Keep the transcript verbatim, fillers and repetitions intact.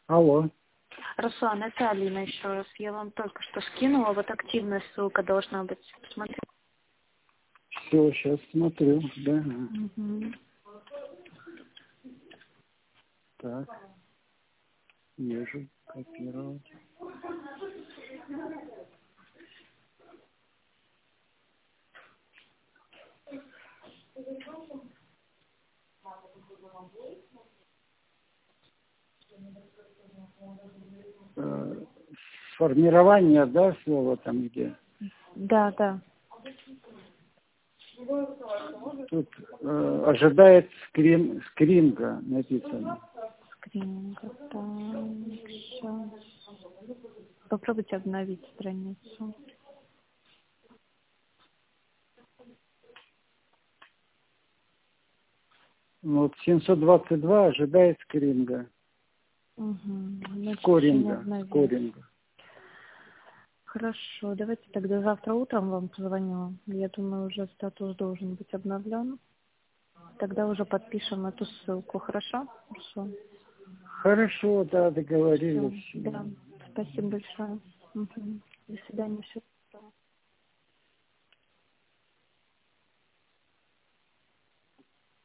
Алло. Руслан, это Алина еще раз. Я вам только что скинула. Вот активная ссылка должна быть. Посмотрите. Все, сейчас смотрю. Да. Угу. Так. Вижу. Копировать. Э, Формирование, да, слова там где? Да, да. Тут э, ожидает скрин, скринга написано. Скрининг. Так, сейчас. Попробуйте обновить страницу. Ну, вот семьсот двадцать два ожидает скринга. Угу. Скоринга. Скоринга. Хорошо, давайте тогда завтра утром вам позвоню. Я думаю, уже статус должен быть обновлен. Тогда уже подпишем эту ссылку, хорошо? Хорошо. Хорошо, да, договорились. Всё, да, спасибо большое. Угу. До свидания. Всё.